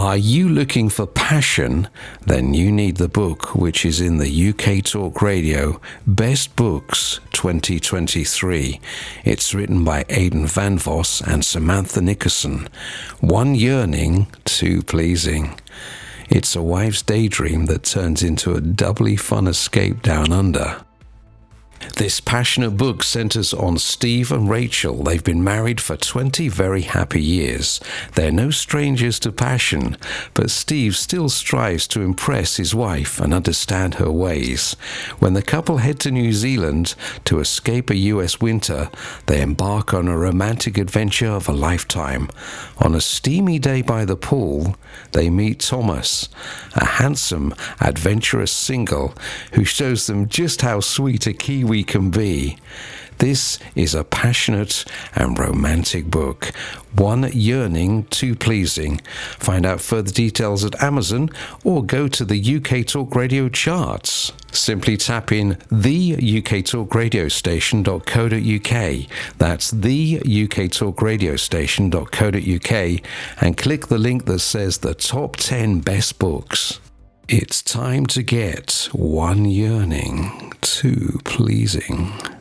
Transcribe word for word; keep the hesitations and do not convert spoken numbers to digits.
Are you looking for passion? Then you need the book which is in the U K Talk Radio Best Books twenty twenty-three. It's written by Aidan Van Voss and Samantha Nickerson. One yearning, two pleasing. It's a wife's daydream that turns into a doubly fun escape down under. This passionate book centers on Steve and Rachel. They've been married for twenty very happy years. They're no strangers to passion, but Steve still strives to impress his wife and understand her ways. When the couple head to New Zealand to escape a U S winter, they embark on a romantic adventure of a lifetime. On a steamy day by the pool, they meet Thomas, a handsome, adventurous single who shows them just how sweet a Kiwi can be. This is a passionate and romantic book. One yearning, two pleasing. Find out further details at Amazon or go to the U K Talk Radio charts. Simply tap in the U K Talk Radio station dot co dot U K. That's the U K Talk Radio station dot co dot U K and click the link that says the top ten best books. It's time to get one yearning, two pleasing.